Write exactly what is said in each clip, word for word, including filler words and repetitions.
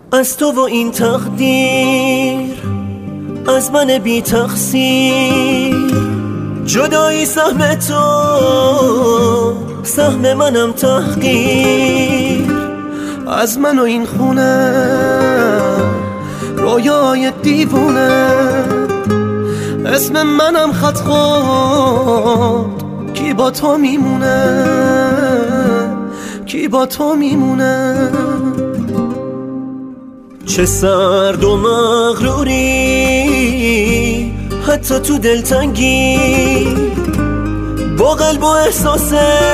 از تو و این تقدیر، از من بی تقصیر. جدایی سهم تو، سهم منم تحقیر. از من و این خونه رویای دیوونه، اسم منم خط خود. کی با تو میمونه، کی با تو میمونه. چه سرد و مغروری حتی تو دلتنگی، با قلب و احساست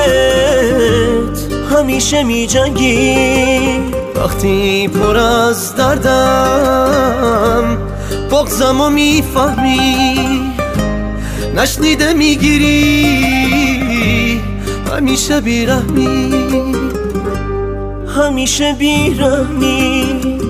همیشه می جنگی. وقتی پر از دردم بغضم و میفهمی، نشنیده میگیری همیشه بیرحمی، همیشه بیرحمی.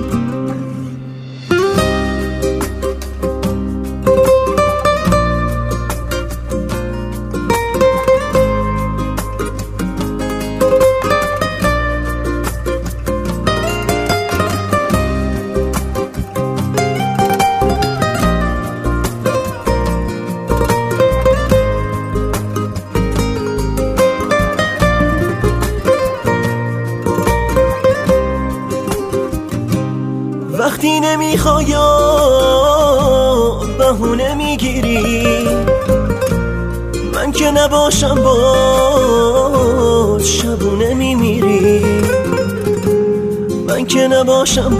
وقتی نمیخوای بهونه میگیری، من که نباشم باز شبونه میمیری. من که نباشم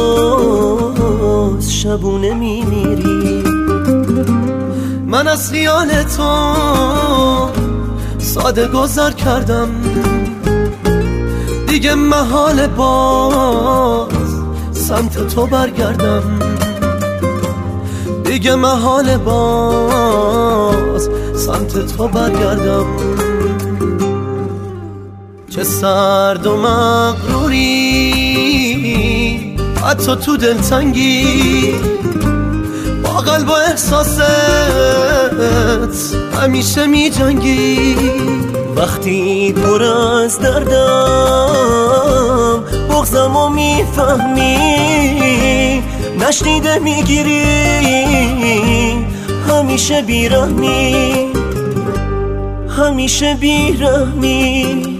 باز شبونه میمیری. من از خیال تو ساده گذر کردم، دیگه محال باز سمت تو برگردم. دیگه محال باز سمت تو برگردم. چه سرد و مغروری حتی تو دلتنگی، با قلب و احساست همیشه می جنگی. وقتی پر از دردم بغضم و میفهمی، نشنیده میگیری همیشه بیرحمی، همیشه بیرحمی.